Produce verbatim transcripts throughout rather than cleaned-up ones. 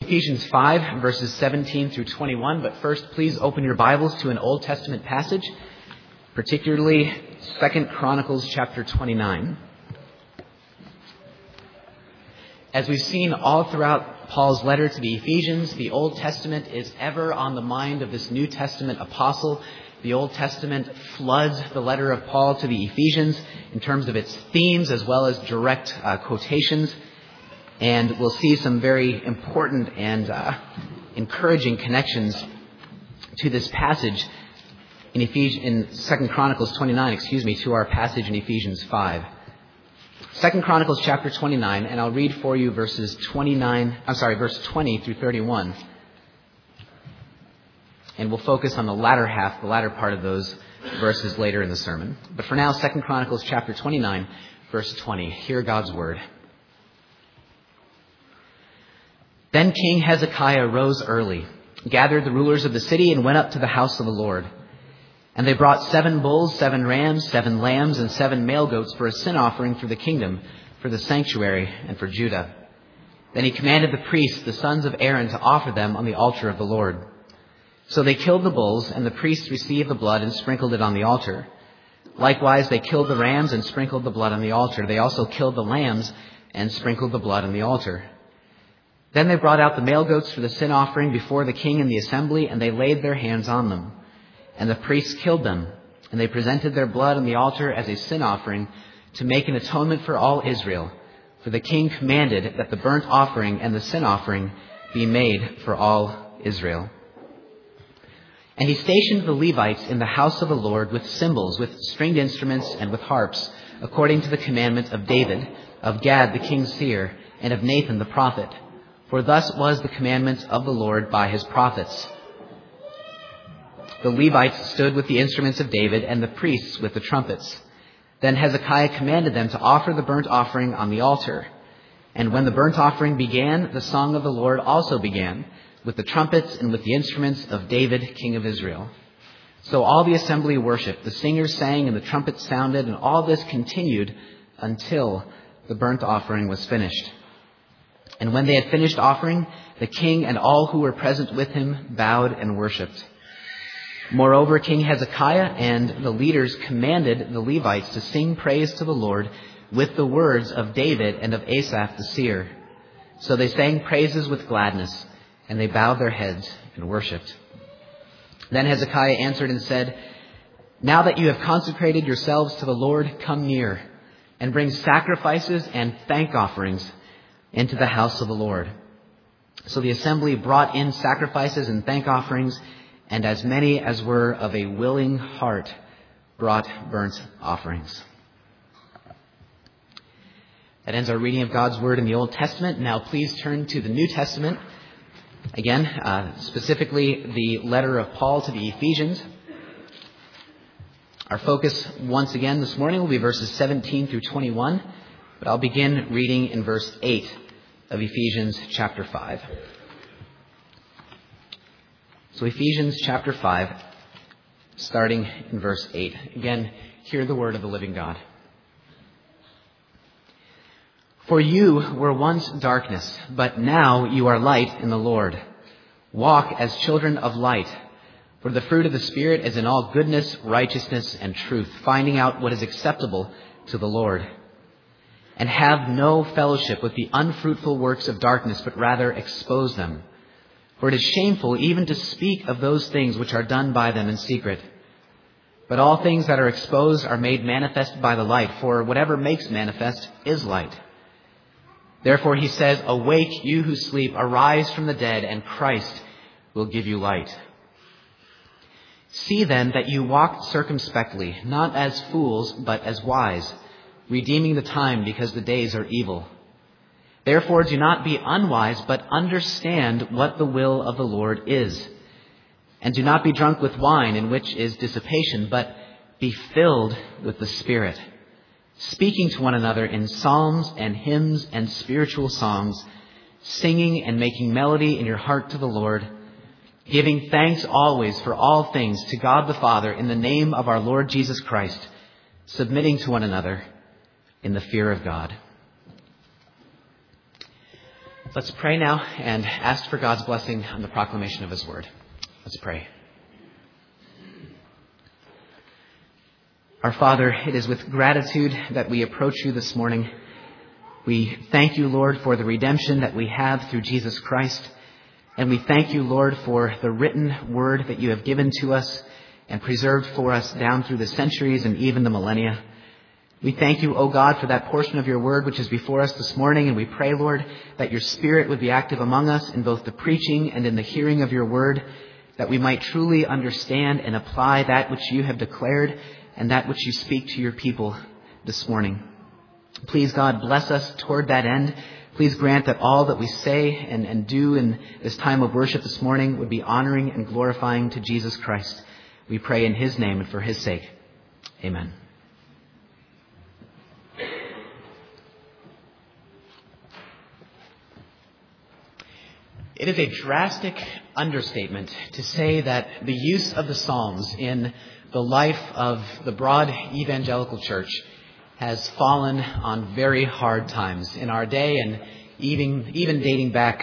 Ephesians five, verses seventeen through twenty-one. But first, please open your Bibles to an Old Testament passage, particularly Second Chronicles chapter twenty-nine. As we've seen all throughout Paul's letter to the Ephesians, the Old Testament is ever on the mind of this New Testament apostle. The Old Testament floods the letter of Paul to the Ephesians in terms of its themes as well as direct uh, quotations. And we'll see some very important and uh, encouraging connections to this passage in Ephes- in Second Chronicles twenty-nine, excuse me, to our passage in Ephesians five. Second Chronicles chapter twenty-nine, and I'll read for you verses twenty-nine, I'm sorry, verse twenty through thirty-one. And we'll focus on the latter half, the latter part of those verses later in the sermon. But for now, Second Chronicles chapter twenty-nine, verse twenty. Hear God's word. Then King Hezekiah rose early, gathered the rulers of the city, and went up to the house of the Lord. And they brought seven bulls, seven rams, seven lambs, and seven male goats for a sin offering for the kingdom, for the sanctuary, and for Judah. Then he commanded the priests, the sons of Aaron, to offer them on the altar of the Lord. So they killed the bulls, and the priests received the blood and sprinkled it on the altar. Likewise, they killed the rams and sprinkled the blood on the altar. They also killed the lambs and sprinkled the blood on the altar. Then they brought out the male goats for the sin offering before the king and the assembly, and they laid their hands on them. And the priests killed them, and they presented their blood on the altar as a sin offering to make an atonement for all Israel. For the king commanded that the burnt offering and the sin offering be made for all Israel. And he stationed the Levites in the house of the Lord with cymbals, with stringed instruments, and with harps, according to the commandment of David, of Gad the king's seer, and of Nathan the prophet. For thus was the commandment of the Lord by his prophets. The Levites stood with the instruments of David, and the priests with the trumpets. Then Hezekiah commanded them to offer the burnt offering on the altar. And when the burnt offering began, the song of the Lord also began, with the trumpets and with the instruments of David, king of Israel. So all the assembly worshipped. The singers sang and the trumpets sounded, and all this continued until the burnt offering was finished. And when they had finished offering, the king and all who were present with him bowed and worshipped. Moreover, King Hezekiah and the leaders commanded the Levites to sing praise to the Lord with the words of David and of Asaph the seer. So they sang praises with gladness, and they bowed their heads and worshipped. Then Hezekiah answered and said, "Now that you have consecrated yourselves to the Lord, come near and bring sacrifices and thank offerings into the house of the Lord." So the assembly brought in sacrifices and thank offerings, and as many as were of a willing heart brought burnt offerings. That ends our reading of God's word in the Old Testament. Now please turn to the New Testament. Again, uh, specifically the letter of Paul to the Ephesians. Our focus once again this morning will be verses seventeen through twenty-one. But I'll begin reading in verse eight of Ephesians chapter five. So Ephesians chapter five, starting in verse eight. Again, hear the word of the living God. For you were once darkness, but now you are light in the Lord. Walk as children of light. For the fruit of the Spirit is in all goodness, righteousness, and truth, finding out what is acceptable to the Lord. And have no fellowship with the unfruitful works of darkness, but rather expose them. For it is shameful even to speak of those things which are done by them in secret. But all things that are exposed are made manifest by the light, for whatever makes manifest is light. Therefore he says, "Awake, you who sleep, arise from the dead, and Christ will give you light. See then that you walk circumspectly, not as fools, but as wise, redeeming the time because the days are evil. Therefore do not be unwise, but understand what the will of the Lord is. And do not be drunk with wine, in which is dissipation, but be filled with the Spirit, speaking to one another in psalms and hymns and spiritual songs, singing and making melody in your heart to the Lord, giving thanks always for all things to God the Father in the name of our Lord Jesus Christ, submitting to one another in the fear of God." Let's pray now and ask for God's blessing on the proclamation of his word. Let's pray. Our Father, it is with gratitude that we approach you this morning. We thank you, Lord, for the redemption that we have through Jesus Christ. And we thank you, Lord, for the written word that you have given to us and preserved for us down through the centuries and even the millennia. We thank you, O God, for that portion of your word which is before us this morning. And we pray, Lord, that your Spirit would be active among us in both the preaching and in the hearing of your word, that we might truly understand and apply that which you have declared and that which you speak to your people this morning. Please, God, bless us toward that end. Please grant that all that we say and, and do in this time of worship this morning would be honoring and glorifying to Jesus Christ. We pray in his name and for his sake. Amen. It is a drastic understatement to say that the use of the Psalms in the life of the broad evangelical church has fallen on very hard times in our day, and even even dating back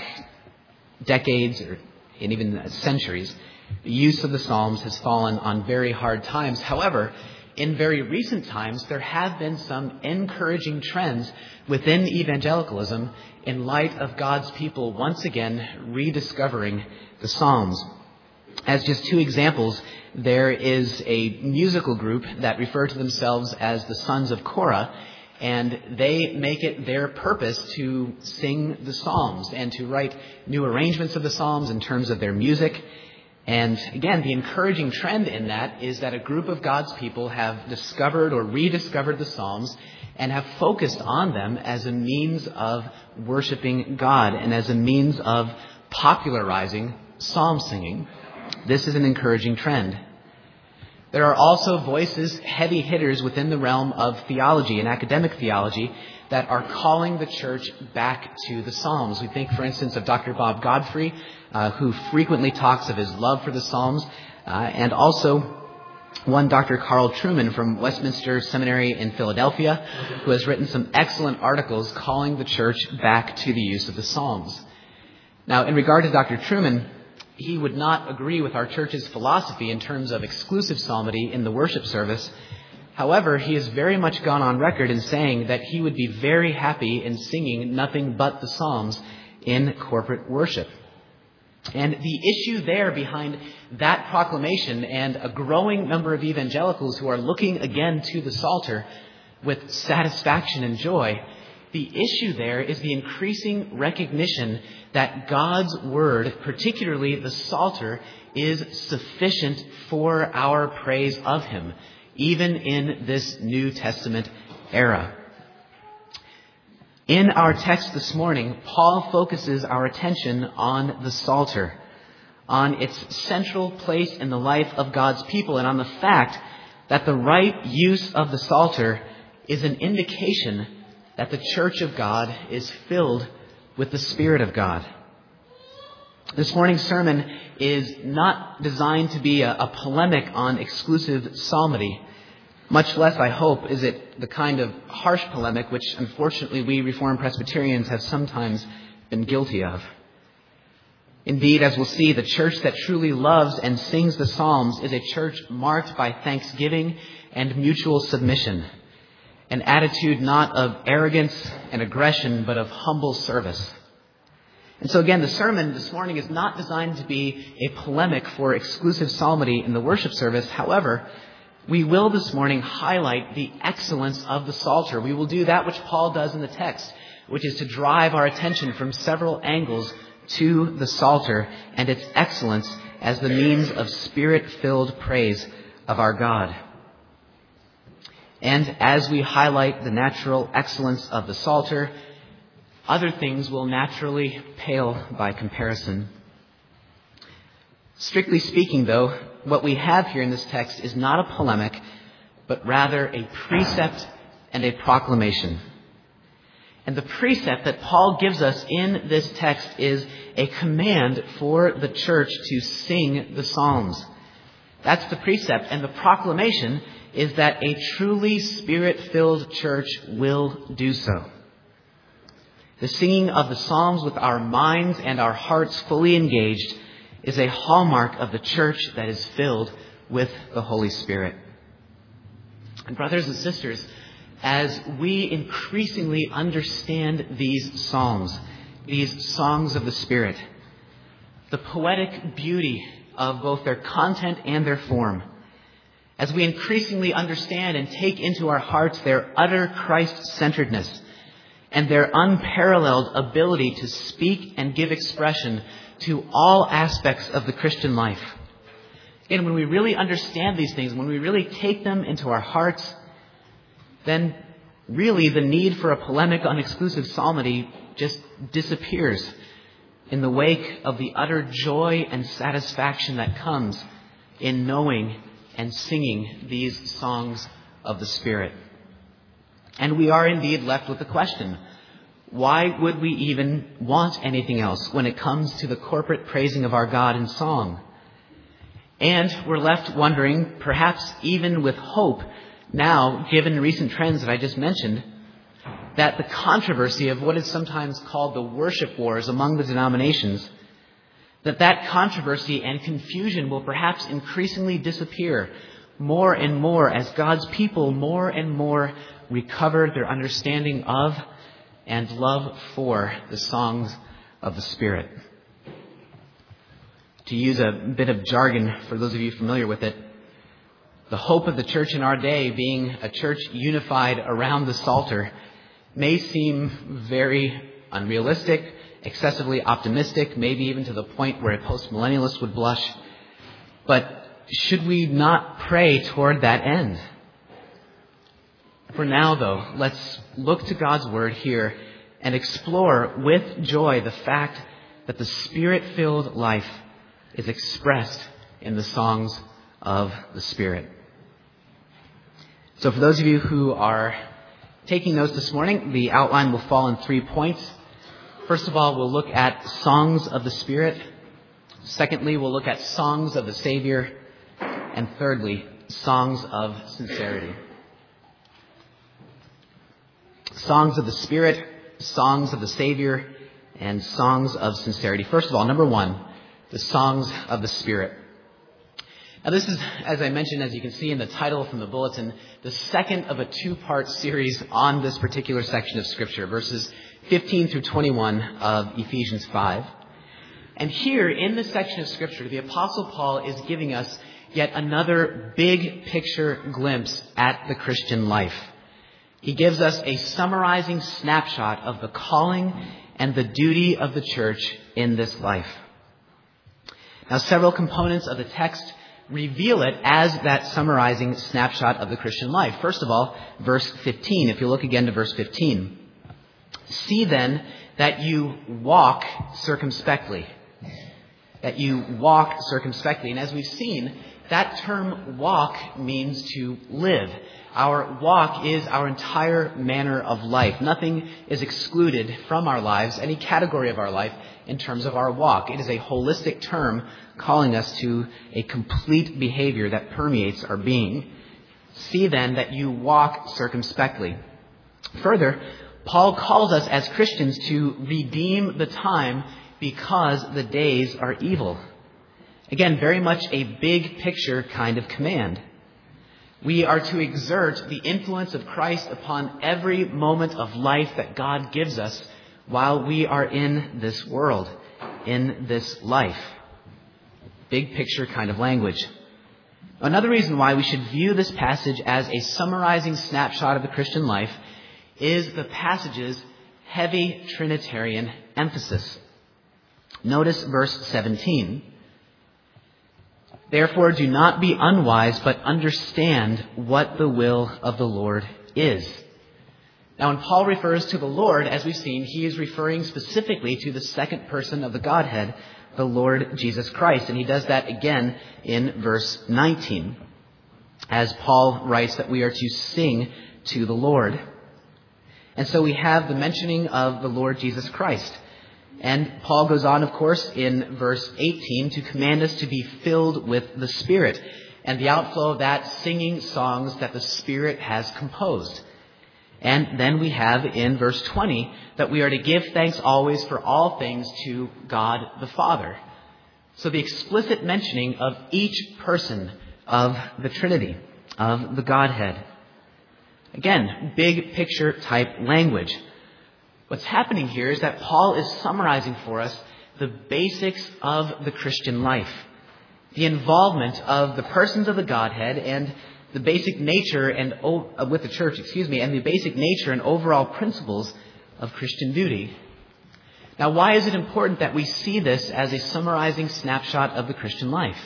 decades or and even centuries. The use of the Psalms has fallen on very hard times. However, in very recent times, there have been some encouraging trends within evangelicalism in light of God's people once again rediscovering the Psalms. As just two examples, there is a musical group that refer to themselves as the Sons of Korah, and they make it their purpose to sing the Psalms and to write new arrangements of the Psalms in terms of their music. And again, the encouraging trend in that is that a group of God's people have discovered or rediscovered the Psalms and have focused on them as a means of worshiping God and as a means of popularizing psalm singing. This is an encouraging trend. There are also voices, heavy hitters within the realm of theology and academic theology that are calling the church back to the Psalms. We think, for instance, of Doctor Bob Godfrey, uh, who frequently talks of his love for the Psalms, uh, and also one Doctor Carl Trueman from Westminster Seminary in Philadelphia, who has written some excellent articles calling the church back to the use of the Psalms. Now, in regard to Doctor Trueman, he would not agree with our church's philosophy in terms of exclusive psalmody in the worship service. However, he has very much gone on record in saying that he would be very happy in singing nothing but the Psalms in corporate worship. And the issue there behind that proclamation and a growing number of evangelicals who are looking again to the Psalter with satisfaction and joy, the issue there is the increasing recognition that God's Word, particularly the Psalter, is sufficient for our praise of Him, even in this New Testament era. In our text this morning, Paul focuses our attention on the Psalter, on its central place in the life of God's people, and on the fact that the right use of the Psalter is an indication that the church of God is filled with the Spirit of God. This morning's sermon is not designed to be a, a polemic on exclusive psalmody. Much less, I hope, is it the kind of harsh polemic which, unfortunately, we Reformed Presbyterians have sometimes been guilty of. Indeed, as we'll see, the church that truly loves and sings the Psalms is a church marked by thanksgiving and mutual submission, an attitude not of arrogance and aggression, but of humble service. And so again, the sermon this morning is not designed to be a polemic for exclusive psalmody in the worship service. However, we will this morning highlight the excellence of the Psalter. We will do that which Paul does in the text, which is to drive our attention from several angles to the Psalter and its excellence as the means of Spirit-filled praise of our God. And as we highlight the natural excellence of the Psalter, other things will naturally pale by comparison. Strictly speaking, though, what we have here in this text is not a polemic, but rather a precept and a proclamation. And the precept that Paul gives us in this text is a command for the church to sing the Psalms. That's the precept. And the proclamation is that a truly Spirit-filled church will do so. The singing of the Psalms with our minds and our hearts fully engaged is a hallmark of the church that is filled with the Holy Spirit. And brothers and sisters, as we increasingly understand these psalms, these songs of the Spirit, the poetic beauty of both their content and their form, as we increasingly understand and take into our hearts their utter Christ-centeredness and their unparalleled ability to speak and give expression to all aspects of the Christian life. And when we really understand these things, when we really take them into our hearts, then really the need for a polemic on exclusive psalmody just disappears in the wake of the utter joy and satisfaction that comes in knowing and singing these songs of the Spirit. And we are indeed left with the question, why would we even want anything else when it comes to the corporate praising of our God in song? And we're left wondering, perhaps even with hope now, given recent trends that I just mentioned, that the controversy of what is sometimes called the worship wars among the denominations, that that controversy and confusion will perhaps increasingly disappear more and more as God's people more and more recover their understanding of and love for the songs of the Spirit. To use a bit of jargon for those of you familiar with it, the hope of the church in our day, being a church unified around the Psalter, may seem very unrealistic, excessively optimistic, maybe even to the point where a postmillennialist would blush. But should we not pray toward that end? For now, though, let's look to God's Word here and explore with joy the fact that the Spirit-filled life is expressed in the songs of the Spirit. So for those of you who are taking notes this morning, the outline will fall in three points. First of all, we'll look at songs of the Spirit. Secondly, we'll look at songs of the Savior. And thirdly, songs of sincerity. Songs of the Spirit, songs of the Savior, and songs of sincerity. First of all, number one, the songs of the Spirit. Now this is, as I mentioned, as you can see in the title from the bulletin, the second of a two-part series on this particular section of Scripture, verses fifteen through twenty-one of Ephesians five. And here in this section of Scripture, the Apostle Paul is giving us yet another big picture glimpse at the Christian life. He gives us a summarizing snapshot of the calling and the duty of the church in this life. Now, several components of the text reveal it as that summarizing snapshot of the Christian life. First of all, verse fifteen. If you look again to verse fifteen. See then that you walk circumspectly. That you walk circumspectly. And as we've seen, that term walk means to live. Our walk is our entire manner of life. Nothing is excluded from our lives, any category of our life, in terms of our walk. It is a holistic term calling us to a complete behavior that permeates our being. See then that you walk circumspectly. Further, Paul calls us as Christians to redeem the time because the days are evil. Again, very much a big picture kind of command. We are to exert the influence of Christ upon every moment of life that God gives us while we are in this world, in this life. Big picture kind of language. Another reason why we should view this passage as a summarizing snapshot of the Christian life is the passage's heavy Trinitarian emphasis. Notice verse seventeen. Therefore, do not be unwise, but understand what the will of the Lord is. Now, when Paul refers to the Lord, as we've seen, he is referring specifically to the second person of the Godhead, the Lord Jesus Christ. And he does that again in verse nineteen, as Paul writes that we are to sing to the Lord. And so we have the mentioning of the Lord Jesus Christ. And Paul goes on, of course, in verse eighteen to command us to be filled with the Spirit and the outflow of that singing songs that the Spirit has composed. And then we have in verse twenty that we are to give thanks always for all things to God the Father. So the explicit mentioning of each person of the Trinity, of the Godhead. Again, big picture type language. What's happening here is that Paul is summarizing for us the basics of the Christian life. The involvement of the persons of the Godhead and the basic nature and uh, with the church, excuse me, and the basic nature and overall principles of Christian duty. Now, why is it important that we see this as a summarizing snapshot of the Christian life?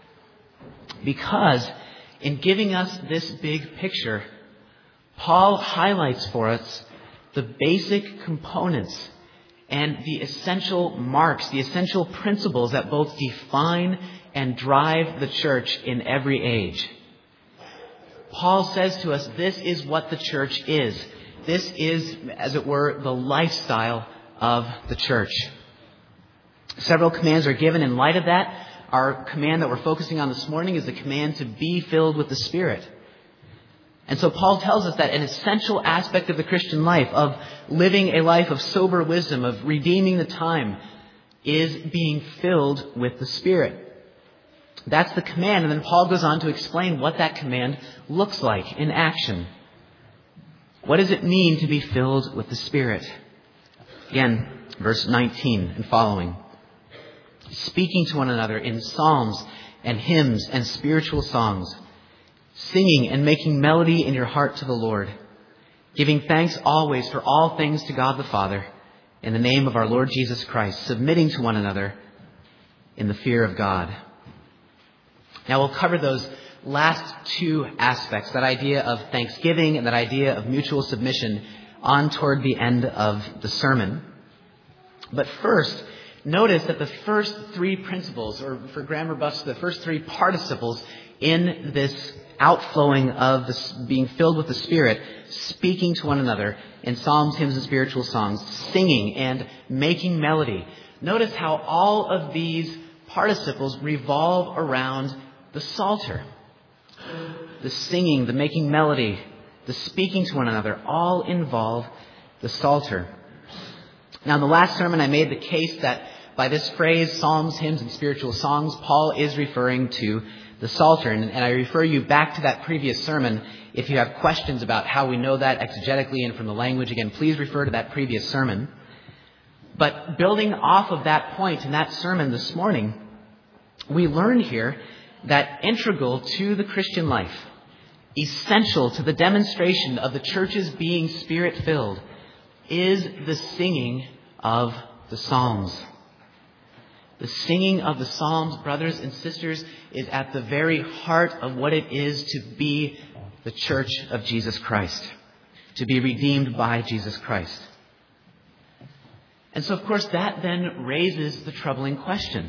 Because in giving us this big picture, Paul highlights for us the basic components and the essential marks, the essential principles that both define and drive the church in every age. Paul says to us, this is what the church is. This is, as it were, the lifestyle of the church. Several commands are given in light of that. Our command that we're focusing on this morning is the command to be filled with the Spirit. And so Paul tells us that an essential aspect of the Christian life, of living a life of sober wisdom, of redeeming the time, is being filled with the Spirit. That's the command. And then Paul goes on to explain what that command looks like in action. What does it mean to be filled with the Spirit? Again, verse nineteen and following. Speaking to one another in psalms and hymns and spiritual songs, singing and making melody in your heart to the Lord, giving thanks always for all things to God the Father, in the name of our Lord Jesus Christ, submitting to one another in the fear of God. Now we'll cover those last two aspects, that idea of thanksgiving and that idea of mutual submission, on toward the end of the sermon. But first, notice that the first three principles, or for grammar buffs, the first three participles in this outflowing of this being filled with the Spirit, speaking to one another in psalms, hymns, and spiritual songs, singing and making melody. Notice how all of these participles revolve around the Psalter. The singing, the making melody, the speaking to one another, all involve the Psalter. Now, in the last sermon, I made the case that by this phrase, psalms, hymns, and spiritual songs, Paul is referring to the Psalter. And, and I refer you back to that previous sermon. If you have questions about how we know that exegetically and from the language, again, please refer to that previous sermon. But building off of that point in that sermon this morning, we learn here that integral to the Christian life, essential to the demonstration of the church's being Spirit-filled, is the singing of the Psalms. The singing of the Psalms, brothers and sisters, is at the very heart of what it is to be the church of Jesus Christ, to be redeemed by Jesus Christ. And so, of course, that then raises the troubling question.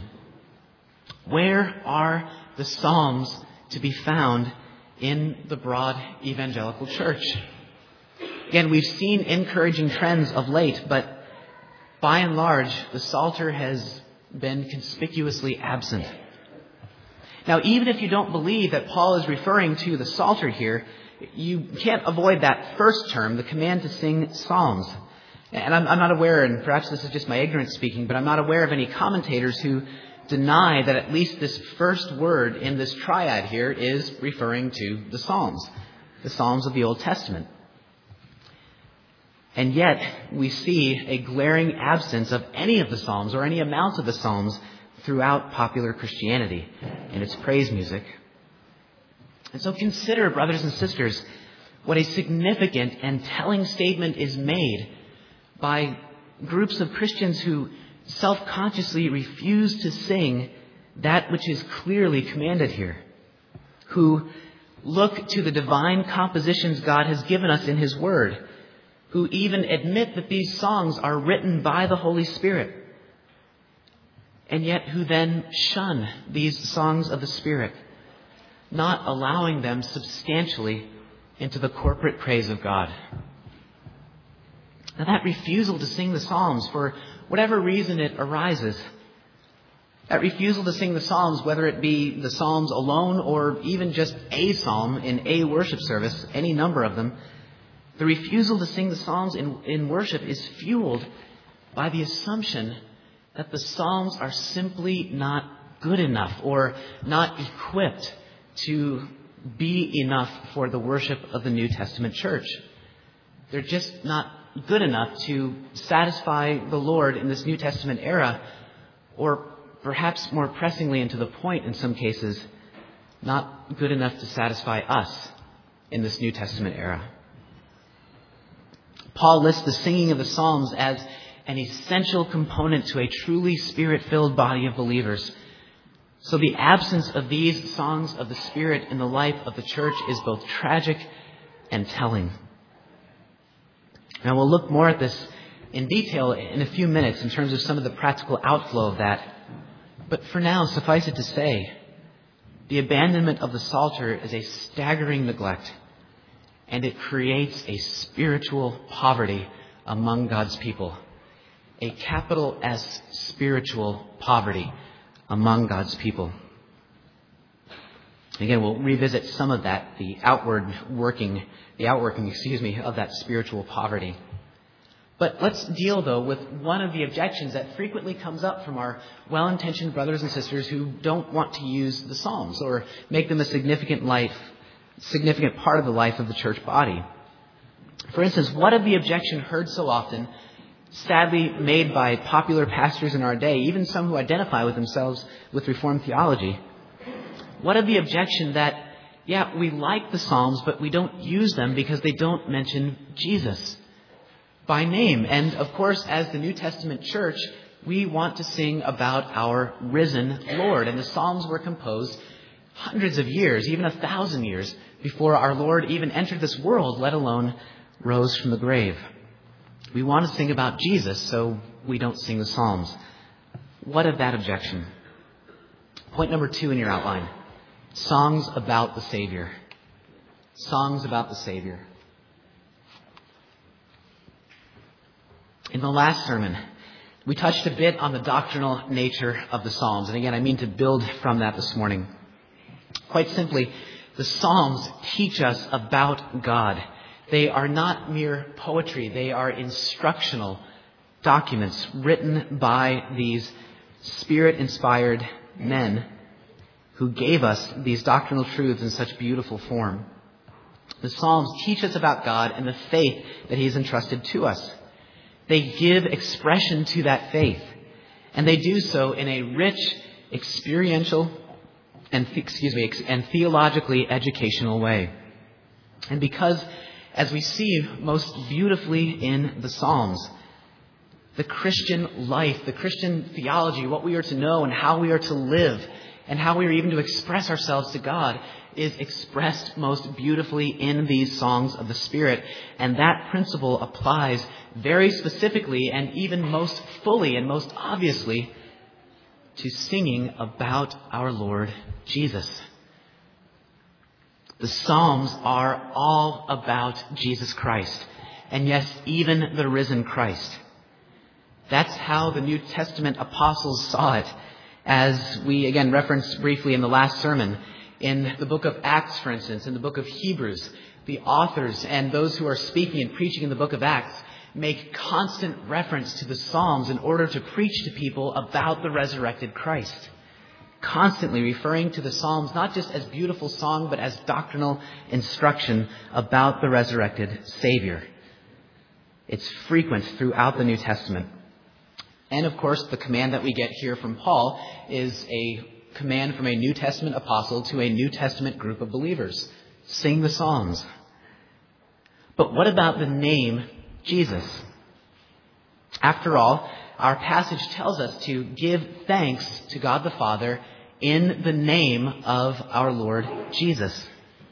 Where are the Psalms to be found in the broad evangelical church? Again, we've seen encouraging trends of late, but by and large, the Psalter has been conspicuously absent. Now, even if you don't believe that Paul is referring to the Psalter here, you can't avoid that first term, the command to sing psalms. And I'm, I'm not aware, and perhaps this is just my ignorance speaking, but I'm not aware of any commentators who deny that at least this first word in this triad here is referring to the Psalms, the Psalms of the Old Testament. And yet, we see a glaring absence of any of the Psalms or any amount of the Psalms throughout popular Christianity in its praise music. And so consider, brothers and sisters, what a significant and telling statement is made by groups of Christians who self-consciously refuse to sing that which is clearly commanded here, who look to the divine compositions God has given us in His Word, who even admit that these songs are written by the Holy Spirit, and yet who then shun these songs of the Spirit, not allowing them substantially into the corporate praise of God. Now, that refusal to sing the Psalms, for whatever reason it arises, that refusal to sing the Psalms, whether it be the Psalms alone or even just a psalm in a worship service, any number of them, The refusal to sing the Psalms in, in worship is fueled by the assumption that the Psalms are simply not good enough or not equipped to be enough for the worship of the New Testament church. They're just not good enough to satisfy the Lord in this New Testament era, or perhaps more pressingly and to the point in some cases, not good enough to satisfy us in this New Testament era. Paul lists the singing of the Psalms as an essential component to a truly Spirit-filled body of believers. So the absence of these songs of the Spirit in the life of the church is both tragic and telling. Now we'll look more at this in detail in a few minutes in terms of some of the practical outflow of that. But for now, suffice it to say, the abandonment of the Psalter is a staggering neglect, and it creates a spiritual poverty among God's people. A capital S spiritual poverty among God's people. Again, we'll revisit some of that, the outward working, the outworking, excuse me, of that spiritual poverty. But let's deal, though, with one of the objections that frequently comes up from our well-intentioned brothers and sisters who don't want to use the Psalms or make them a significant life, significant part of the life of the church body. For instance, what of the objection heard so often, sadly made by popular pastors in our day, even some who identify with themselves with Reformed theology? What of the objection that, yeah, we like the Psalms, but we don't use them because they don't mention Jesus by name? And of course, as the New Testament church, we want to sing about our risen Lord. And the Psalms were composed hundreds of years, even a thousand years, before our Lord even entered this world, let alone rose from the grave. We want to sing about Jesus, so we don't sing the Psalms. What of that objection? Point number two in your outline. Songs about the Savior. Songs about the Savior. In the last sermon, we touched a bit on the doctrinal nature of the Psalms. And again, I mean to build from that this morning. Quite simply, the Psalms teach us about God. They are not mere poetry. They are instructional documents written by these Spirit-inspired men who gave us these doctrinal truths in such beautiful form. The Psalms teach us about God and the faith that He has entrusted to us. They give expression to that faith, and they do so in a rich, experiential, and excuse me, and theologically educational way. And because, as we see most beautifully in the Psalms, the Christian life, the Christian theology, what we are to know and how we are to live and how we are even to express ourselves to God is expressed most beautifully in these songs of the Spirit. And that principle applies very specifically and even most fully and most obviously to singing about our Lord Jesus. The Psalms are all about Jesus Christ, and yes, even the risen Christ. That's how the New Testament apostles saw it, as we again referenced briefly in the last sermon. In the book of Acts, for instance, in the book of Hebrews, the authors and those who are speaking and preaching in the book of Acts make constant reference to the Psalms in order to preach to people about the resurrected Christ. Constantly referring to the Psalms not just as beautiful song, but as doctrinal instruction about the resurrected Savior. It's frequent throughout the New Testament. And of course, the command that we get here from Paul is a command from a New Testament apostle to a New Testament group of believers. Sing the Psalms. But what about the name Jesus? After all, our passage tells us to give thanks to God the Father in the name of our Lord Jesus.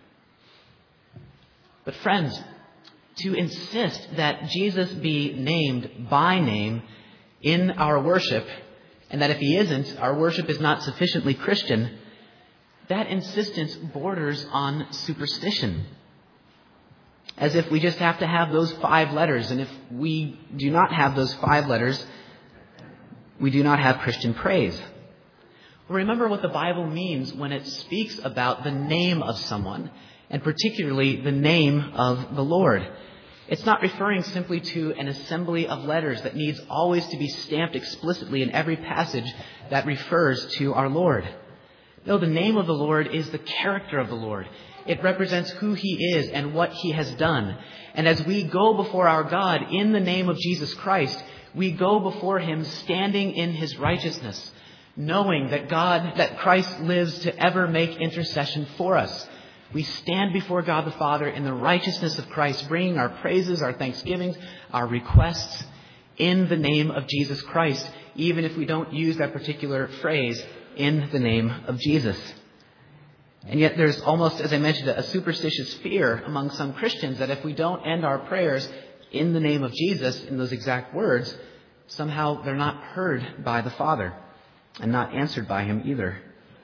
But friends, to insist that Jesus be named by name in our worship, and that if He isn't, our worship is not sufficiently Christian, that insistence borders on superstition. As if we just have to have those five letters, and if we do not have those five letters, we do not have Christian praise. Remember what the Bible means when it speaks about the name of someone, and particularly the name of the Lord. It's not referring simply to an assembly of letters that needs always to be stamped explicitly in every passage that refers to our Lord. No, the name of the Lord is the character of the Lord. It represents who He is and what He has done. And as we go before our God in the name of Jesus Christ, we go before Him standing in His righteousness, knowing that God, that Christ lives to ever make intercession for us. We stand before God the Father in the righteousness of Christ, bringing our praises, our thanksgivings, our requests in the name of Jesus Christ, even if we don't use that particular phrase, in the name of Jesus. And yet there's almost, as I mentioned, a superstitious fear among some Christians that if we don't end our prayers in the name of Jesus, in those exact words, somehow they're not heard by the Father and not answered by Him either.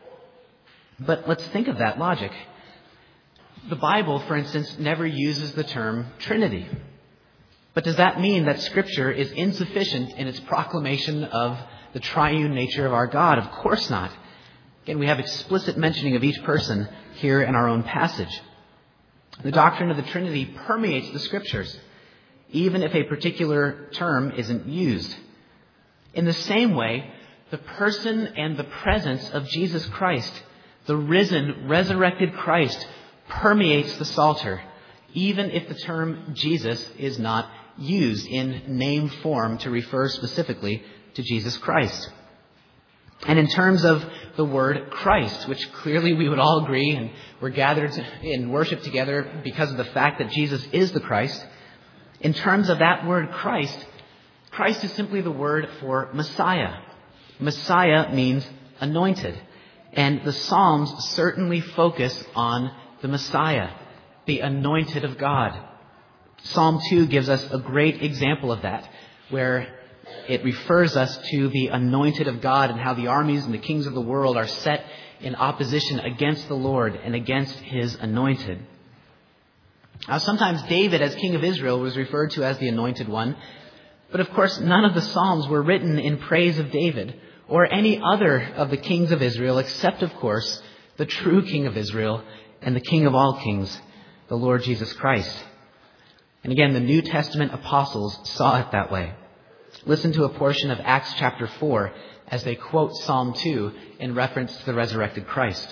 But let's think of that logic. The Bible, for instance, never uses the term Trinity. But does that mean that Scripture is insufficient in its proclamation of the triune nature of our God? Of course not. Again, we have explicit mentioning of each person here in our own passage. The doctrine of the Trinity permeates the Scriptures, even if a particular term isn't used. In the same way, the person and the presence of Jesus Christ, the risen, resurrected Christ, permeates the Psalter, even if the term Jesus is not used in name form to refer specifically to Jesus Christ. And in terms of the word Christ, which clearly we would all agree, and we're gathered in worship together because of the fact that Jesus is the Christ, in terms of that word Christ, Christ is simply the word for Messiah. Messiah means anointed. And the Psalms certainly focus on the Messiah, the anointed of God. Psalm two gives us a great example of that, where it refers us to the anointed of God and how the armies and the kings of the world are set in opposition against the Lord and against His anointed. Now, sometimes David, as king of Israel, was referred to as the anointed one. But of course, none of the Psalms were written in praise of David or any other of the kings of Israel, except, of course, the true King of Israel and the King of all kings, the Lord Jesus Christ. And again, the New Testament apostles saw it that way. Listen to a portion of Acts chapter four as they quote Psalm two in reference to the resurrected Christ.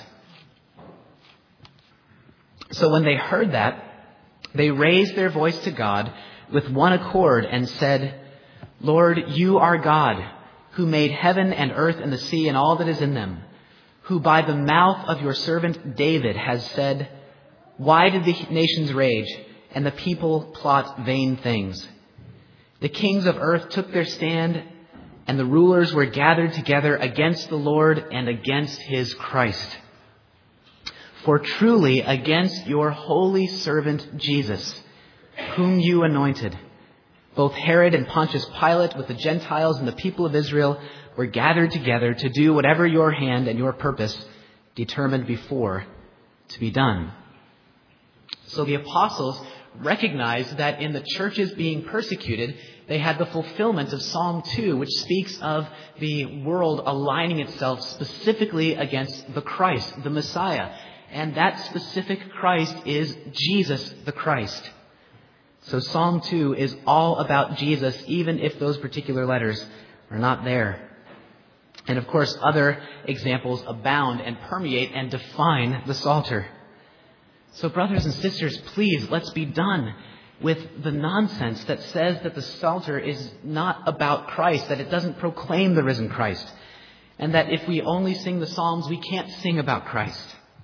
So when they heard that, they raised their voice to God with one accord and said, Lord, you are God, who made heaven and earth and the sea and all that is in them, who by the mouth of your servant David has said, why did the nations rage and the people plot vain things? The kings of earth took their stand, and the rulers were gathered together against the Lord and against His Christ. For truly against your holy servant Jesus, whom you anointed, both Herod and Pontius Pilate with the Gentiles and the people of Israel were gathered together to do whatever your hand and your purpose determined before to be done. So the apostles recognized that in the churches being persecuted, they had the fulfillment of Psalm two, which speaks of the world aligning itself specifically against the Christ, the Messiah. And that specific Christ is Jesus the Christ. So Psalm two is all about Jesus, even if those particular letters are not there. And of course, other examples abound and permeate and define the Psalter. So brothers and sisters, please, let's be done with the nonsense that says that the Psalter is not about Christ, that it doesn't proclaim the risen Christ, and that if we only sing the Psalms, we can't sing about Christ.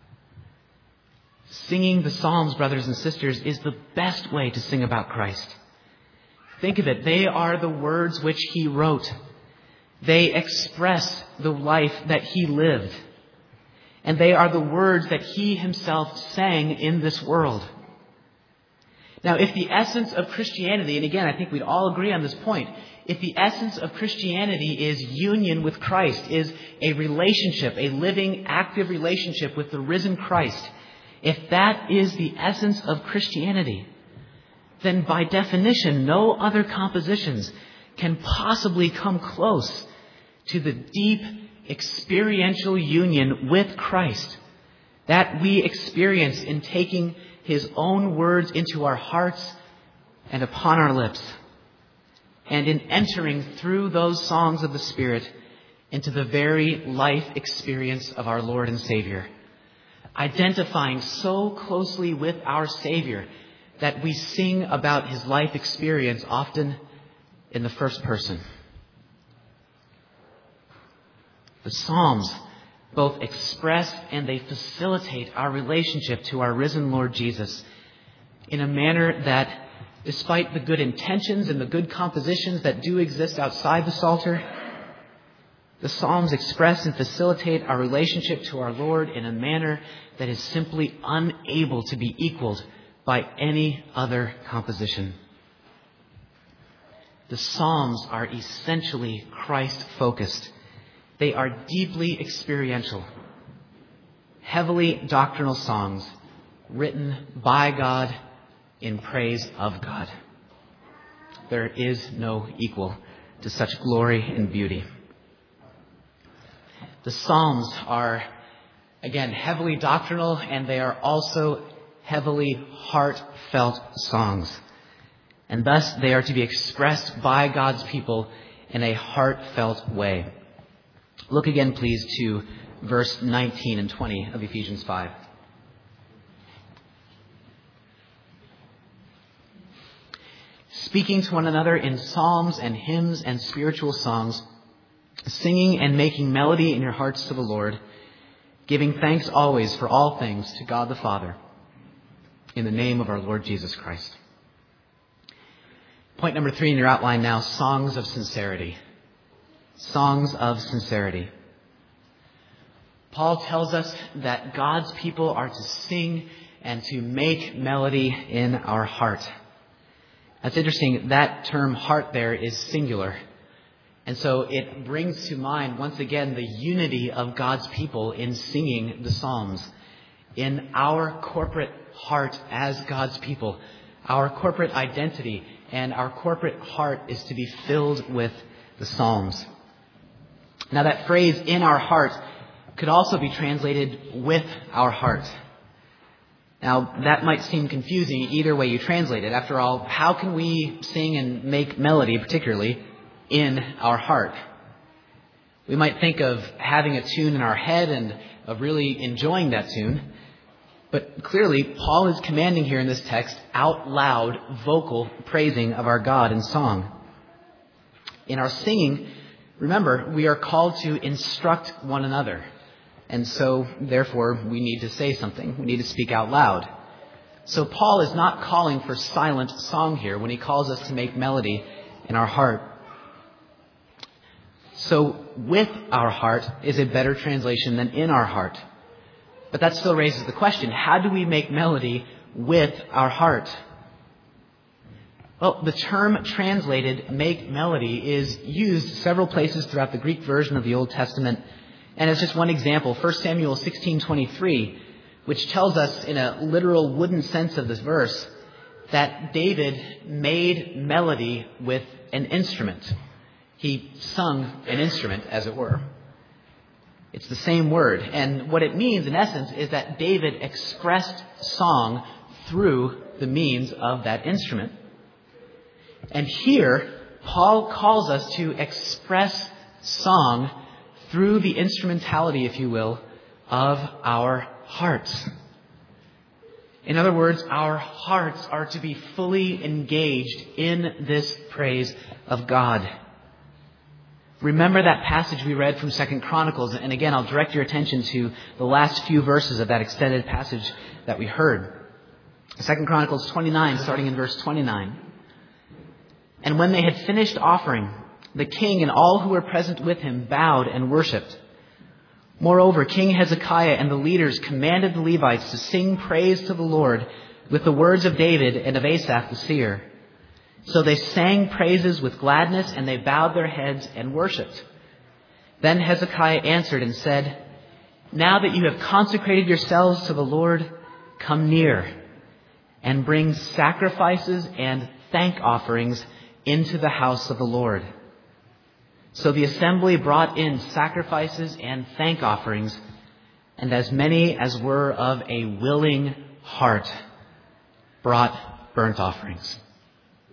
Singing the Psalms, brothers and sisters, is the best way to sing about Christ. Think of it. They are the words which He wrote. They express the life that He lived. And they are the words that He Himself sang in this world. Now, if the essence of Christianity, and again, I think we'd all agree on this point, if the essence of Christianity is union with Christ, is a relationship, a living, active relationship with the risen Christ, if that is the essence of Christianity, then by definition, no other compositions can possibly come close to the deep experiential union with Christ that we experience in taking His own words into our hearts and upon our lips. And in entering through those songs of the Spirit into the very life experience of our Lord and Savior, identifying so closely with our Savior that we sing about his life experience often in the first person. The Psalms both express and they facilitate our relationship to our risen Lord Jesus in a manner that, despite the good intentions and the good compositions that do exist outside the Psalter, the Psalms express and facilitate our relationship to our Lord in a manner that is simply unable to be equaled by any other composition. The Psalms are essentially Christ-focused. They are deeply experiential, heavily doctrinal songs written by God in praise of God. There is no equal to such glory and beauty. The Psalms are, again, heavily doctrinal, and they are also heavily heartfelt songs. And thus they are to be expressed by God's people in a heartfelt way. Look again, please, to verse nineteen and twenty of Ephesians five. Speaking to one another in psalms and hymns and spiritual songs, singing and making melody in your hearts to the Lord, giving thanks always for all things to God the Father, in the name of our Lord Jesus Christ. Point number three in your outline now, songs of sincerity. Songs of sincerity. Paul tells us that God's people are to sing and to make melody in our heart. That's interesting. That term heart there is singular. And so it brings to mind, once again, the unity of God's people in singing the Psalms. In our corporate heart as God's people, our corporate identity and our corporate heart is to be filled with the Psalms. Now that phrase, in our heart, could also be translated with our heart. Now that might seem confusing either way you translate it. After all, how can we sing and make melody, particularly, in our heart? We might think of having a tune in our head and of really enjoying that tune. But clearly, Paul is commanding here in this text out loud, vocal praising of our God in song. In our singing, remember, we are called to instruct one another. And so, therefore, we need to say something. We need to speak out loud. So Paul is not calling for silent song here when he calls us to make melody in our heart. So with our heart is a better translation than in our heart. But that still raises the question, how do we make melody with our heart? Well, the term translated make melody is used several places throughout the Greek version of the Old Testament. And as just one example, First Samuel sixteen twenty-three, which tells us in a literal wooden sense of this verse that David made melody with an instrument. He sung an instrument, as it were. It's the same word. And what it means, in essence, is that David expressed song through the means of that instrument. And here, Paul calls us to express song through the instrumentality, if you will, of our hearts. In other words, our hearts are to be fully engaged in this praise of God. Remember that passage we read from Second Chronicles, and again, I'll direct your attention to the last few verses of that extended passage that we heard. Second Chronicles twenty-nine, starting in verse twenty-nine. And when they had finished offering, the king and all who were present with him bowed and worshipped. Moreover, King Hezekiah and the leaders commanded the Levites to sing praise to the Lord with the words of David and of Asaph the seer. So they sang praises with gladness, and they bowed their heads and worshipped. Then Hezekiah answered and said, Now that you have consecrated yourselves to the Lord, come near and bring sacrifices and thank offerings into the house of the Lord. So the assembly brought in sacrifices and thank offerings, and as many as were of a willing heart brought burnt offerings.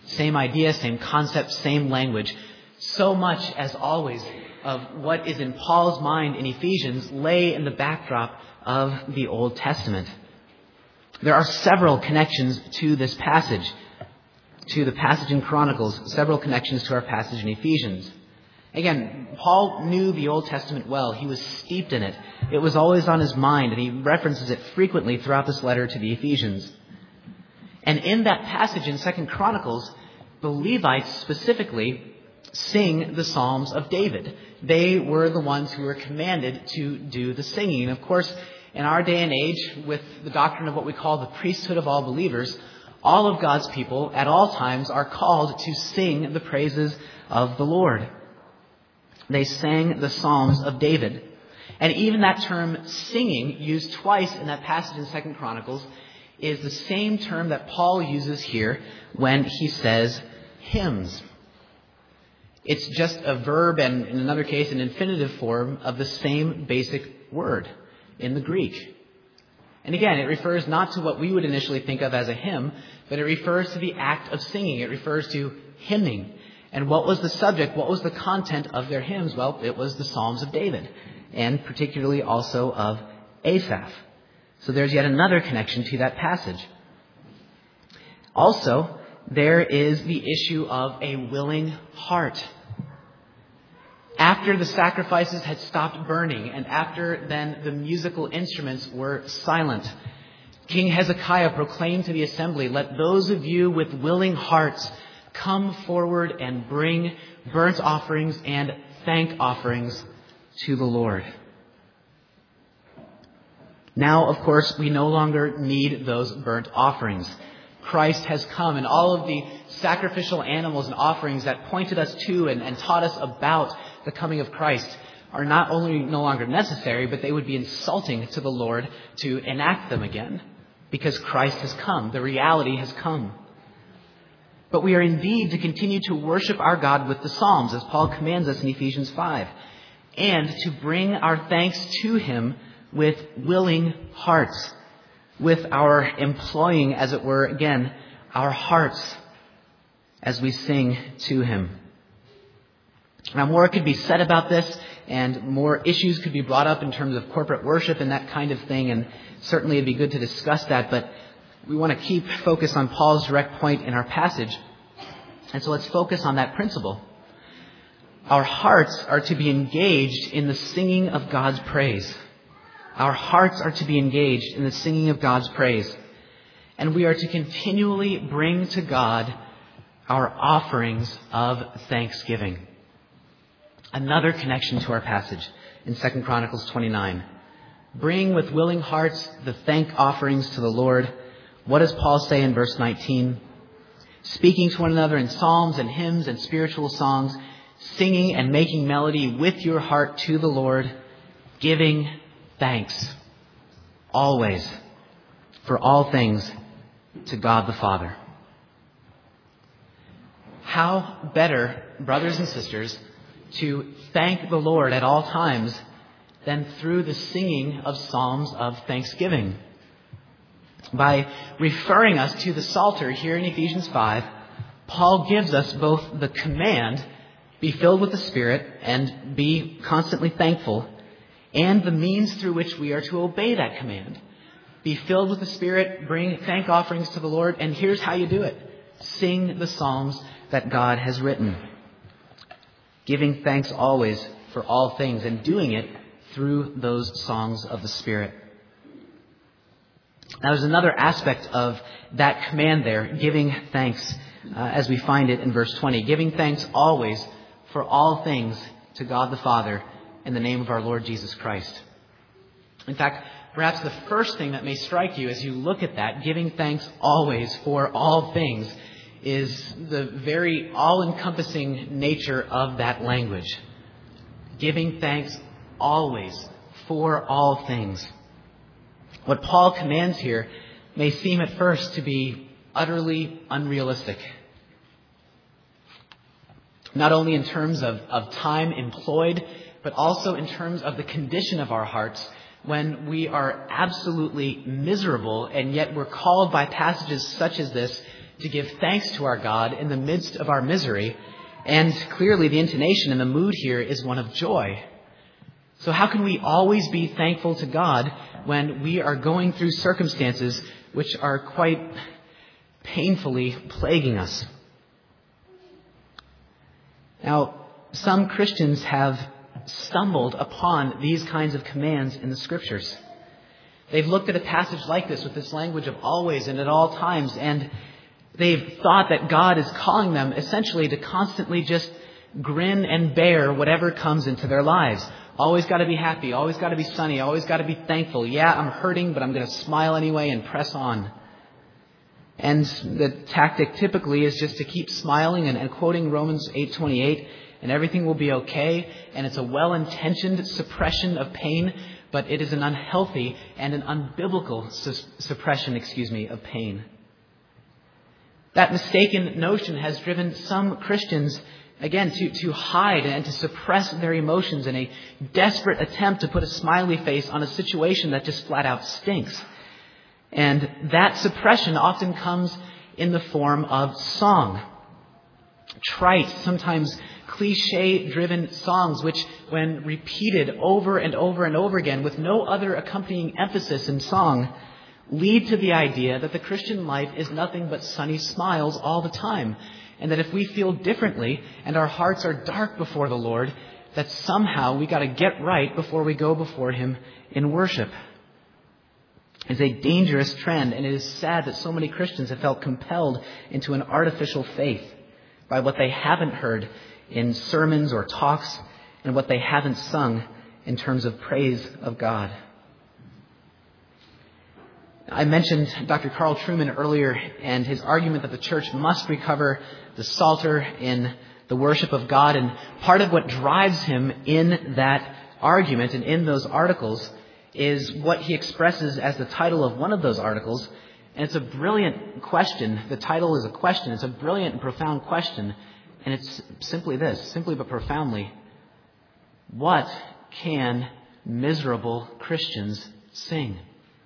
Same idea, same concept, same language. So much, as always, of what is in Paul's mind in Ephesians lay in the backdrop of the Old Testament. There are several connections to this passage, to the passage in Chronicles, several connections to our passage in Ephesians. Again, Paul knew the Old Testament well. He was steeped in it. It was always on his mind, and he references it frequently throughout this letter to the Ephesians. And in that passage in Second Chronicles, the Levites specifically sing the Psalms of David. They were the ones who were commanded to do the singing. And of course, in our day and age, with the doctrine of what we call the priesthood of all believers, all of God's people at all times are called to sing the praises of the Lord. They sang the Psalms of David. And even that term singing, used twice in that passage in Second Chronicles, is the same term that Paul uses here when he says hymns. It's just a verb and, in another case, an infinitive form of the same basic word in the Greek. And again, it refers not to what we would initially think of as a hymn, but it refers to the act of singing. It refers to hymning. And what was the subject? What was the content of their hymns? Well, it was the Psalms of David, and particularly also of Asaph. So there's yet another connection to that passage. Also, there is the issue of a willing heart. After the sacrifices had stopped burning, and after then the musical instruments were silent, King Hezekiah proclaimed to the assembly, "Let those of you with willing hearts come forward and bring burnt offerings and thank offerings to the Lord." Now, of course, we no longer need those burnt offerings. Christ has come, and all of the sacrificial animals and offerings that pointed us to and, and taught us about the coming of Christ are not only no longer necessary, but they would be insulting to the Lord to enact them again, because Christ has come. The reality has come. But we are indeed to continue to worship our God with the Psalms, as Paul commands us in Ephesians five, and to bring our thanks to Him with willing hearts, with our employing, as it were, again, our hearts as we sing to Him. Now, more could be said about this, and more issues could be brought up in terms of corporate worship and that kind of thing, and certainly it'd be good to discuss that, but we want to keep focus on Paul's direct point in our passage. And so let's focus on that principle. Our hearts are to be engaged in the singing of God's praise. Our hearts are to be engaged in the singing of God's praise. And we are to continually bring to God our offerings of thanksgiving. Another connection to our passage in Second Chronicles twenty-nine. Bring with willing hearts the thank offerings to the Lord. What does Paul say in verse nineteen? Speaking to one another in psalms and hymns and spiritual songs, singing and making melody with your heart to the Lord, giving thanks always for all things to God the Father. How better, brothers and sisters, to thank the Lord at all times than through the singing of psalms of thanksgiving. By referring us to the Psalter here in Ephesians five, Paul gives us both the command, be filled with the Spirit and be constantly thankful, and the means through which we are to obey that command. Be filled with the Spirit, bring thank offerings to the Lord, and here's how you do it. Sing the psalms that God has written. Giving thanks always for all things, and doing it through those songs of the Spirit. Now, there's another aspect of that command there, giving thanks, uh, as we find it in verse twenty. Giving thanks always for all things to God the Father in the name of our Lord Jesus Christ. In fact, perhaps the first thing that may strike you as you look at that, giving thanks always for all things, is the very all-encompassing nature of that language. Giving thanks always for all things. What Paul commands here may seem at first to be utterly unrealistic. Not only in terms of, of time employed, but also in terms of the condition of our hearts when we are absolutely miserable, and yet we're called by passages such as this to give thanks to our God in the midst of our misery, and clearly the intonation and the mood here is one of joy. So how can we always be thankful to God when we are going through circumstances which are quite painfully plaguing us? Now, some Christians have stumbled upon these kinds of commands in the Scriptures. They've looked at a passage like this with this language of always and at all times, and they've thought that God is calling them essentially to constantly just grin and bear whatever comes into their lives. Always got to be happy, always got to be sunny, always got to be thankful. Yeah, I'm hurting, but I'm going to smile anyway and press on. And the tactic typically is just to keep smiling and, and quoting Romans eight twenty-eight, and everything will be okay. And it's a well-intentioned suppression of pain, but it is an unhealthy and an unbiblical su- suppression, excuse me, of pain. That mistaken notion has driven some Christians, again, to, to hide and to suppress their emotions in a desperate attempt to put a smiley face on a situation that just flat out stinks. And that suppression often comes in the form of song. Trite, sometimes cliche-driven songs, which, when repeated over and over and over again with no other accompanying emphasis in song, lead to the idea that the Christian life is nothing but sunny smiles all the time, and that if we feel differently and our hearts are dark before the Lord, that somehow we got to get right before we go before Him in worship. It's a dangerous trend, and it is sad that so many Christians have felt compelled into an artificial faith by what they haven't heard in sermons or talks and what they haven't sung in terms of praise of God. I mentioned Doctor Carl Trueman earlier and his argument that the church must recover the Psalter in the worship of God. And part of what drives him in that argument and in those articles is what he expresses as the title of one of those articles. And it's a brilliant question. The title is a question. It's a brilliant and profound question. And it's simply this, simply but profoundly: what can miserable Christians sing?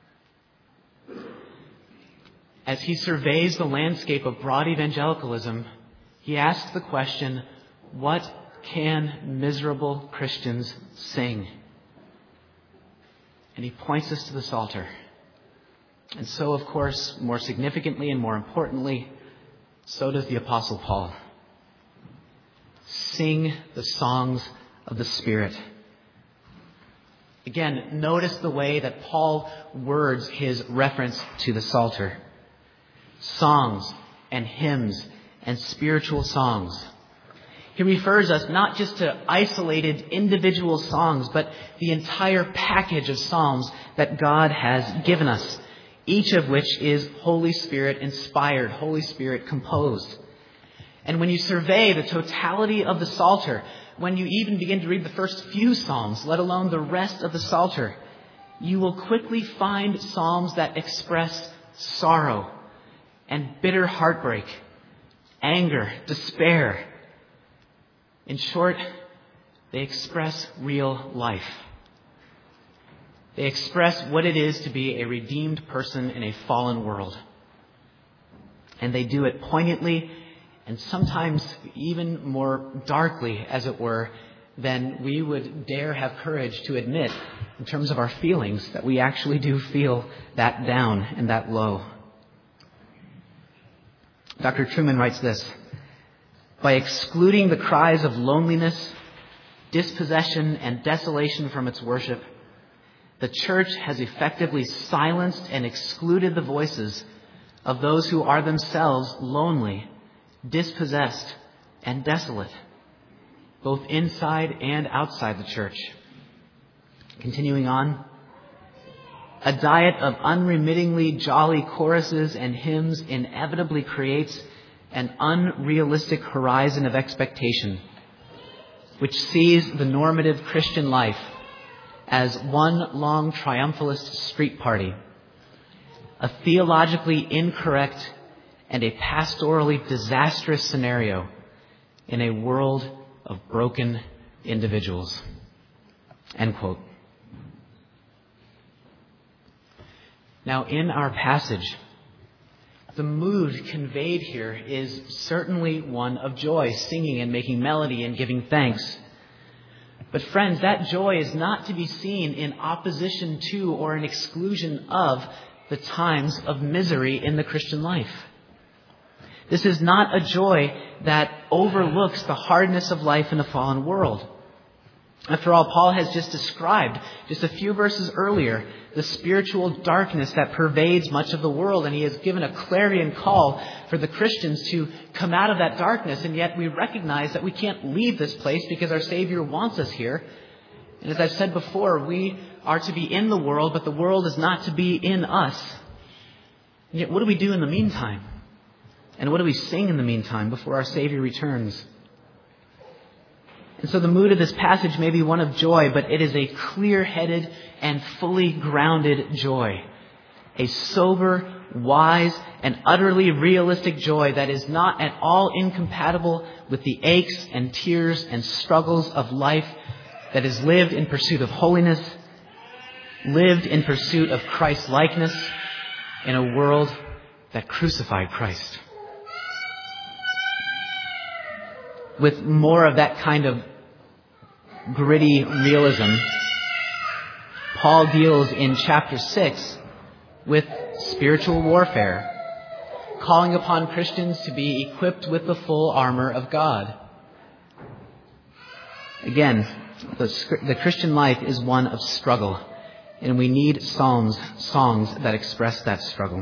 As he surveys the landscape of broad evangelicalism, he asks the question, what can miserable Christians sing? And he points us to the Psalter. And so, of course, more significantly and more importantly, so does the Apostle Paul. Sing the songs of the Spirit. Again, notice the way that Paul words his reference to the Psalter. Songs and hymns and spiritual songs. He refers us not just to isolated individual songs, but the entire package of psalms that God has given us, each of which is Holy Spirit inspired, Holy Spirit composed. And when you survey the totality of the Psalter, when you even begin to read the first few psalms, let alone the rest of the Psalter, you will quickly find psalms that express sorrow and bitter heartbreak, anger, despair. In short, they express real life. They express what it is to be a redeemed person in a fallen world. And they do it poignantly and sometimes even more darkly, as it were, than we would dare have courage to admit in terms of our feelings, that we actually do feel that down and that low. Doctor Trueman writes this: by excluding the cries of loneliness, dispossession, and desolation from its worship, the church has effectively silenced and excluded the voices of those who are themselves lonely, dispossessed, and desolate, both inside and outside the church. Continuing on, a diet of unremittingly jolly choruses and hymns inevitably creates an unrealistic horizon of expectation, which sees the normative Christian life as one long triumphalist street party, a theologically incorrect and a pastorally disastrous scenario in a world of broken individuals. End quote. Now, in our passage, the mood conveyed here is certainly one of joy, singing and making melody and giving thanks. But friends, that joy is not to be seen in opposition to or in exclusion of the times of misery in the Christian life. This is not a joy that overlooks the hardness of life in a fallen world. After all, Paul has just described, just a few verses earlier, the spiritual darkness that pervades much of the world, and he has given a clarion call for the Christians to come out of that darkness, and yet we recognize that we can't leave this place because our Savior wants us here. And as I've said before, we are to be in the world, but the world is not to be in us. And yet what do we do in the meantime? And what do we sing in the meantime before our Savior returns? And so the mood of this passage may be one of joy, but it is a clear-headed and fully grounded joy. A sober, wise, and utterly realistic joy that is not at all incompatible with the aches and tears and struggles of life that is lived in pursuit of holiness, lived in pursuit of Christ's likeness in a world that crucified Christ. With more of that kind of gritty realism, Paul deals in chapter six with spiritual warfare, calling upon Christians to be equipped with the full armor of God. Again, the, the Christian life is one of struggle, and we need psalms, songs that express that struggle.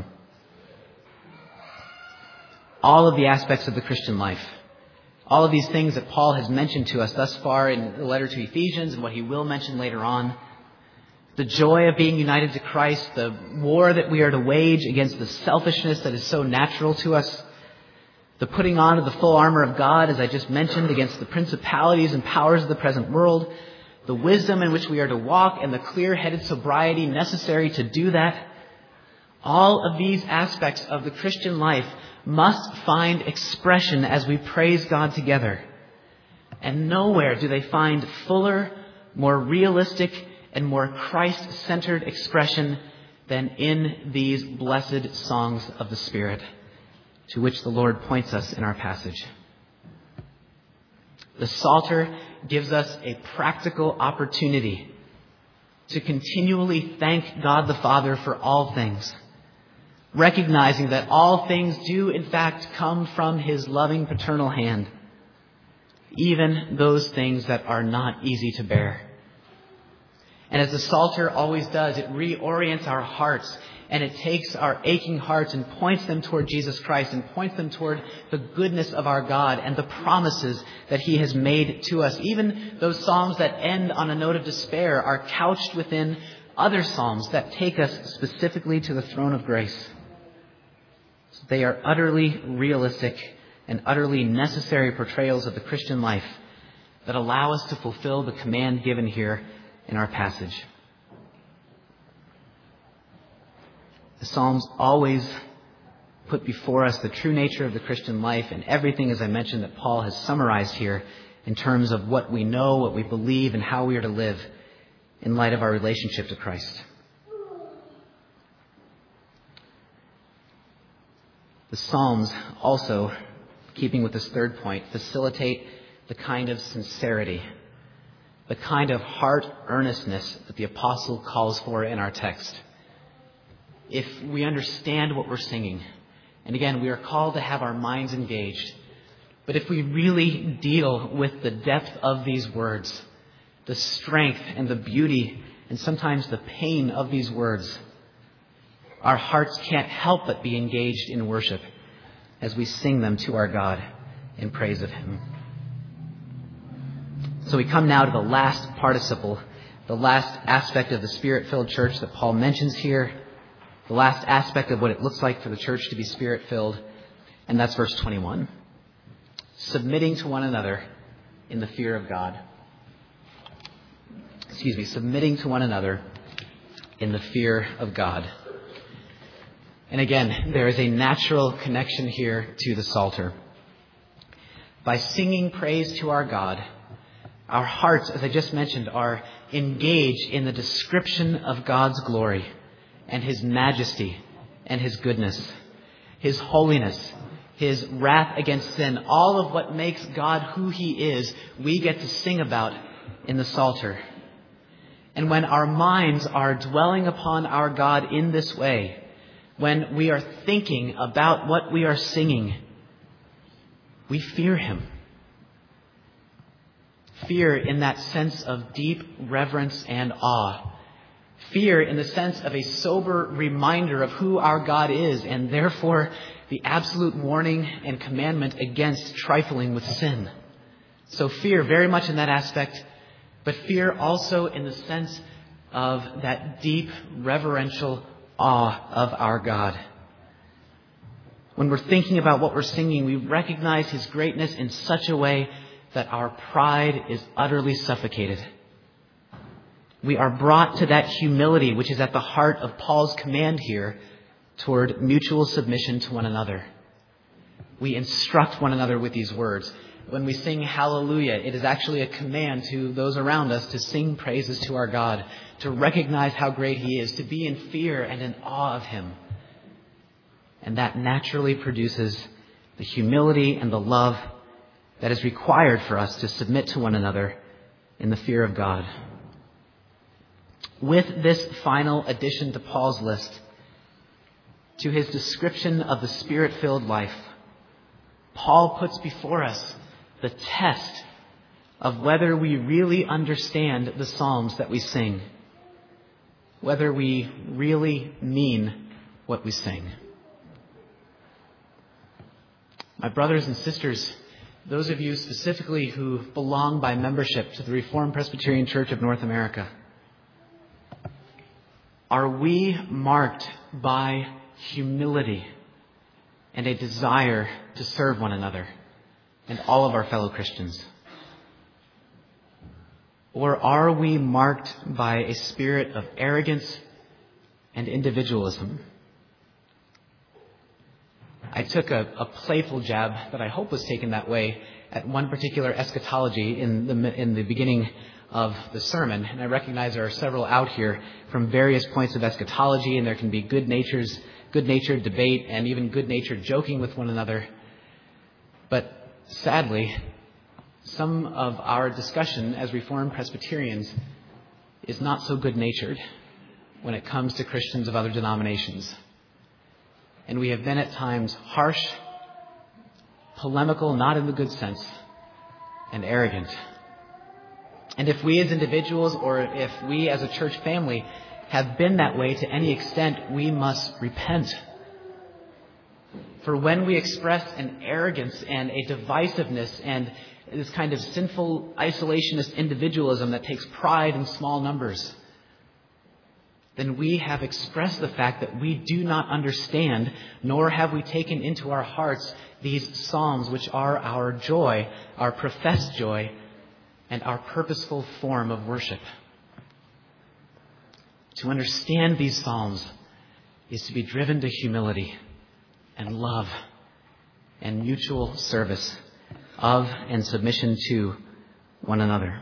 All of the aspects of the Christian life, all of these things that Paul has mentioned to us thus far in the letter to Ephesians and what he will mention later on, the joy of being united to Christ, the war that we are to wage against the selfishness that is so natural to us, the putting on of the full armor of God, as I just mentioned, against the principalities and powers of the present world, the wisdom in which we are to walk, and the clear-headed sobriety necessary to do that. All of these aspects of the Christian life must find expression as we praise God together. And nowhere do they find fuller, more realistic, and more Christ-centered expression than in these blessed songs of the Spirit, to which the Lord points us in our passage. The Psalter gives us a practical opportunity to continually thank God the Father for all things, recognizing that all things do in fact come from His loving paternal hand, even those things that are not easy to bear. And as the Psalter always does, it reorients our hearts, and it takes our aching hearts and points them toward Jesus Christ and points them toward the goodness of our God and the promises that He has made to us. Even those psalms that end on a note of despair are couched within other psalms that take us specifically to the throne of grace. So they are utterly realistic and utterly necessary portrayals of the Christian life that allow us to fulfill the command given here in our passage. The Psalms always put before us the true nature of the Christian life and everything, as I mentioned, that Paul has summarized here in terms of what we know, what we believe, and how we are to live in light of our relationship to Christ. The Psalms also, keeping with this third point, facilitate the kind of sincerity, the kind of heart earnestness that the apostle calls for in our text. If we understand what we're singing, and again, we are called to have our minds engaged, but if we really deal with the depth of these words, the strength and the beauty and sometimes the pain of these words, our hearts can't help but be engaged in worship as we sing them to our God in praise of Him. So we come now to the last participle, the last aspect of the Spirit-filled church that Paul mentions here, the last aspect of what it looks like for the church to be Spirit-filled, and that's verse twenty-one. Submitting to one another in the fear of God. Excuse me, submitting to one another in the fear of God. And again, there is a natural connection here to the Psalter. By singing praise to our God, our hearts, as I just mentioned, are engaged in the description of God's glory and His majesty and His goodness. His holiness, His wrath against sin, all of what makes God who He is, we get to sing about in the Psalter. And when our minds are dwelling upon our God in this way, when we are thinking about what we are singing, we fear Him. Fear in that sense of deep reverence and awe. Fear in the sense of a sober reminder of who our God is, and therefore the absolute warning and commandment against trifling with sin. So fear very much in that aspect, but fear also in the sense of that deep reverential awe of our God. When we're thinking about what we're singing, we recognize His greatness in such a way that our pride is utterly suffocated. We are brought to that humility which is at the heart of Paul's command here toward mutual submission to one another. We instruct one another with these words. When we sing hallelujah, it is actually a command to those around us to sing praises to our God, to recognize how great He is, to be in fear and in awe of Him. And that naturally produces the humility and the love that is required for us to submit to one another in the fear of God. With this final addition to Paul's list, to his description of the Spirit-filled life, Paul puts before us the test of whether we really understand the Psalms that we sing, whether we really mean what we sing. My brothers and sisters, those of you specifically who belong by membership to the Reformed Presbyterian Church of North America, are we marked by humility and a desire to serve one another and all of our fellow Christians? Or are we marked by a spirit of arrogance and individualism? I took a, a playful jab that I hope was taken that way at one particular eschatology in the, in the beginning of the sermon. And I recognize there are several out here from various points of eschatology, and there can be good natures, good-natured debate and even good-natured joking with one another. But sadly, some of our discussion as Reformed Presbyterians is not so good-natured when it comes to Christians of other denominations. And we have been at times harsh, polemical, not in the good sense, and arrogant. And if we as individuals or if we as a church family have been that way to any extent, we must repent. For when we express an arrogance and a divisiveness and this kind of sinful isolationist individualism that takes pride in small numbers, then we have expressed the fact that we do not understand, nor have we taken into our hearts these psalms, which are our joy, our professed joy, and our purposeful form of worship. To understand these psalms is to be driven to humility and love and mutual service of and submission to one another.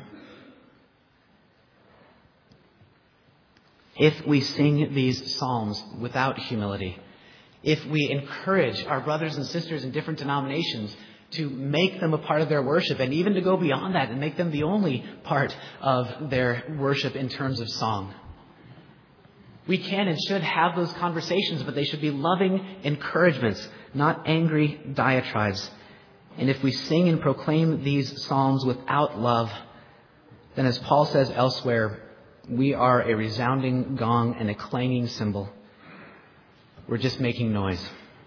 If we sing these psalms without humility, if we encourage our brothers and sisters in different denominations to make them a part of their worship and even to go beyond that and make them the only part of their worship in terms of song, we can and should have those conversations, but they should be loving encouragements, not angry diatribes. And if we sing and proclaim these psalms without love, then as Paul says elsewhere, we are a resounding gong and a clanging cymbal. We're just making noise.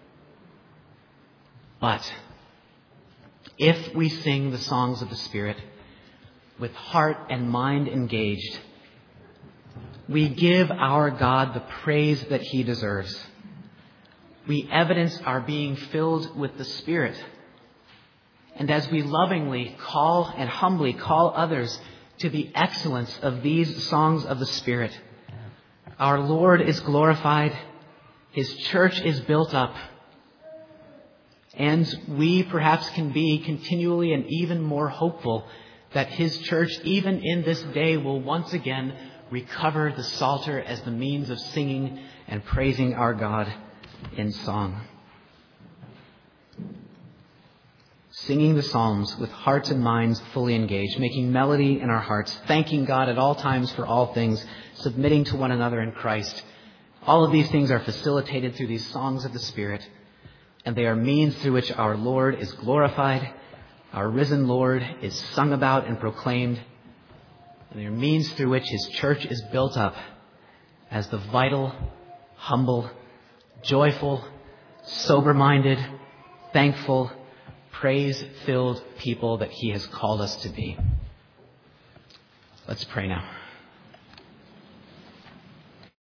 But if we sing the songs of the Spirit with heart and mind engaged, we give our God the praise that He deserves. We evidence our being filled with the Spirit. And as we lovingly call and humbly call others to the excellence of these songs of the Spirit, our Lord is glorified, His church is built up, and we perhaps can be continually and even more hopeful that His church, even in this day, will once again recover the Psalter as the means of singing and praising our God in song. singing the Psalms with hearts and minds fully engaged, making melody in our hearts, thanking God at all times for all things, submitting to one another in Christ. All of these things are facilitated through these songs of the Spirit, and they are means through which our Lord is glorified, our risen Lord is sung about and proclaimed, and they are means through which his church is built up as the vital, humble, joyful, sober-minded, thankful, praise-filled people that he has called us to be. Let's pray now.